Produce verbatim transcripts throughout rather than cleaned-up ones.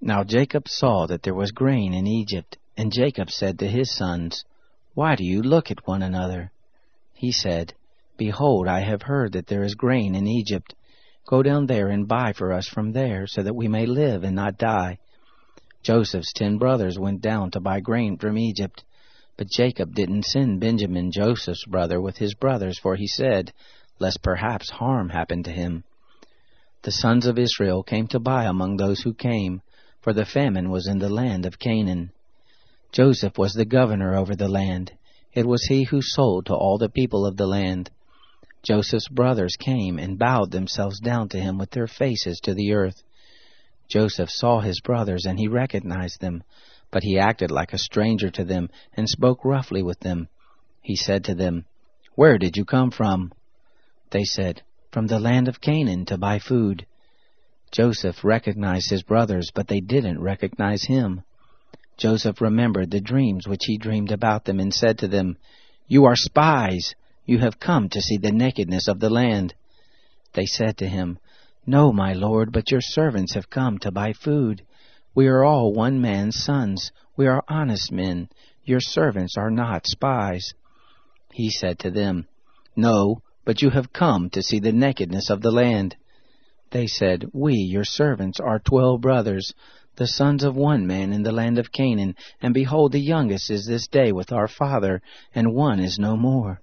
Now Jacob saw that there was grain in Egypt, and Jacob said to his sons, Why do you look at one another? He said, Behold, I have heard that there is grain in Egypt. Go down there and buy for us from there, so that we may live and not die. Joseph's ten brothers went down to buy grain from Egypt. But Jacob didn't send Benjamin, Joseph's brother, with his brothers, for he said, Lest perhaps harm happen to him. The sons of Israel came to buy among those who came, for the famine was in the land of Canaan. Joseph was the governor over the land. It was he who sold to all the people of the land. Joseph's brothers came and bowed themselves down to him with their faces to the earth. Joseph saw his brothers, and he recognized them, but he acted like a stranger to them and spoke roughly with them. He said to them, Where did you come from? They said, From the land of Canaan to buy food. Joseph recognized his brothers, but they didn't recognize him. Joseph remembered the dreams which he dreamed about them and said to them, You are spies. You have come to see the nakedness of the land. They said to him, No, my lord, but your servants have come to buy food. We are all one man's sons. We are honest men. Your servants are not spies. He said to them, No, but you have come to see the nakedness of the land. They said, We, your servants, are twelve brothers, the sons of one man in the land of Canaan, and behold, the youngest is this day with our father, and one is no more.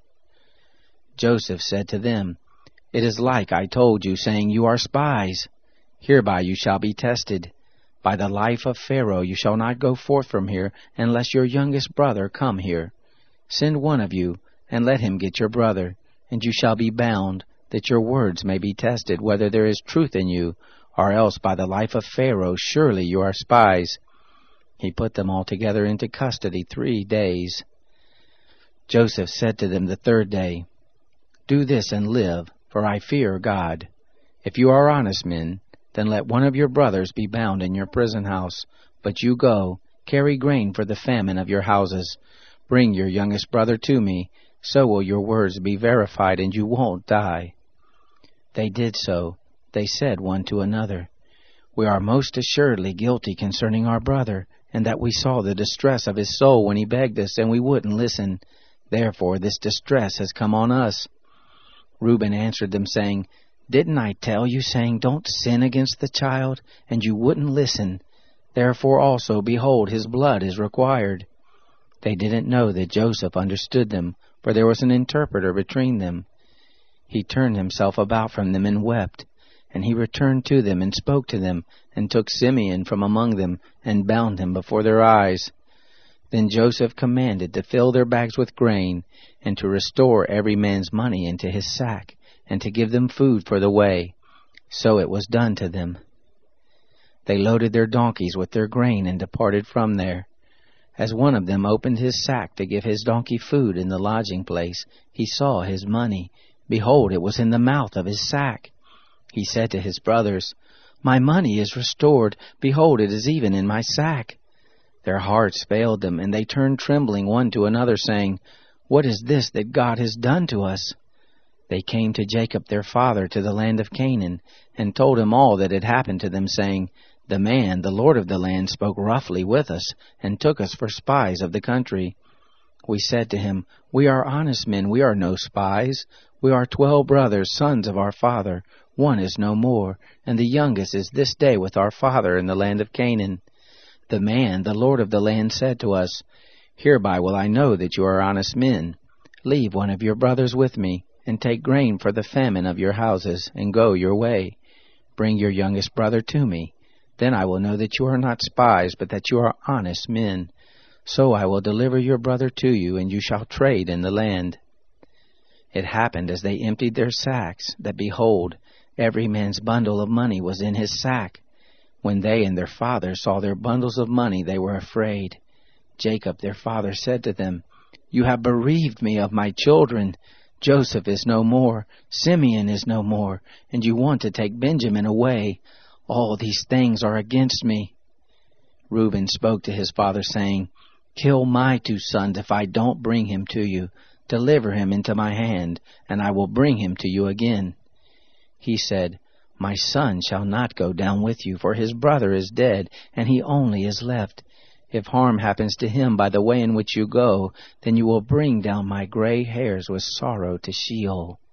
Joseph said to them, It is like I told you, saying, You are spies. Hereby you shall be tested. By the life of Pharaoh you shall not go forth from here, unless your youngest brother come here. Send one of you, and let him get your brother, and you shall be bound, that your words may be tested, whether there is truth in you, or else by the life of Pharaoh surely you are spies. He put them all together into custody three days. Joseph said to them the third day, Do this and live, for I fear God. If you are honest men, then let one of your brothers be bound in your prison house. But you go, carry grain for the famine of your houses. Bring your youngest brother to me, so will your words be verified, and you won't die. They did so. They said one to another, We are most assuredly guilty concerning our brother, and that we saw the distress of his soul when he begged us, and we wouldn't listen. Therefore this distress has come on us. Reuben answered them, saying, Didn't I tell you, saying, Don't sin against the child? And you wouldn't listen. Therefore also, behold, his blood is required. They didn't know that Joseph understood them, for there was an interpreter between them. He turned himself about from them and wept. And he returned to them and spoke to them, and took Simeon from among them, and bound him before their eyes. Then Joseph commanded to fill their bags with grain, and to restore every man's money into his sack, and to give them food for the way. So it was done to them. They loaded their donkeys with their grain, and departed from there. As one of them opened his sack to give his donkey food in the lodging place, he saw his money. Behold, it was in the mouth of his sack. He said to his brothers, My money is restored. Behold, it is even in my sack. Their hearts failed them, and they turned trembling one to another, saying, What is this that God has done to us? They came to Jacob their father to the land of Canaan, and told him all that had happened to them, saying, The man, the lord of the land, spoke roughly with us, and took us for spies of the country. We said to him, We are honest men, we are no spies. We are twelve brothers, sons of our father. One is no more, and the youngest is this day with our father in the land of Canaan. The man, the lord of the land, said to us, Hereby will I know that you are honest men. Leave one of your brothers with me, and take grain for the famine of your houses, and go your way. Bring your youngest brother to me. Then I will know that you are not spies, but that you are honest men. So I will deliver your brother to you, and you shall trade in the land. It happened as they emptied their sacks, that behold, every man's bundle of money was in his sack. When they and their father saw their bundles of money, they were afraid. Jacob their father said to them, You have bereaved me of my children. Joseph is no more, Simeon is no more, and you want to take Benjamin away. All these things are against me. Reuben spoke to his father, saying, Kill my two sons if I don't bring him to you. Deliver him into my hand, and I will bring him to you again. He said, My son shall not go down with you, for his brother is dead, and he only is left. If harm happens to him by the way in which you go, then you will bring down my gray hairs with sorrow to Sheol.